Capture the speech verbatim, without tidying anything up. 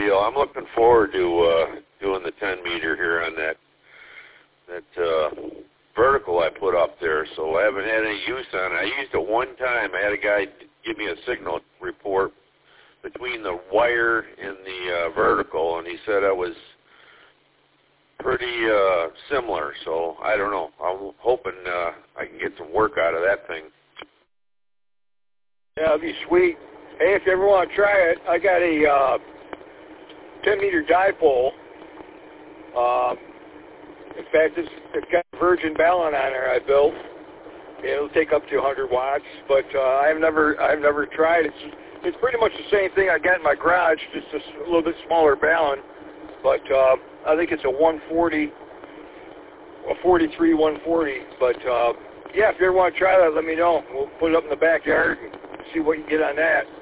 deal. I'm looking forward to uh, doing the ten meter here on that that uh, vertical I put up there. So I haven't had any use on it. I used it one time. I had a guy give me a signal report between the wire and the uh, vertical, and he said I was pretty uh, similar. So I don't know. I'm hoping uh, I can get some work out of that thing. Yeah, that'd be sweet. Hey, if you ever want to try it, I got a uh, ten meter dipole. Um, in fact, it's, it's got a virgin balun on there I built. It'll take up to one hundred watts, but uh, I've never I've never tried it. It's, it's pretty much the same thing I got in my garage, just a little bit smaller balun. But uh, I think it's a one forty, a forty-three one forty. But uh, yeah, if you ever want to try that, let me know. We'll put it up in the backyard and see what you get on that.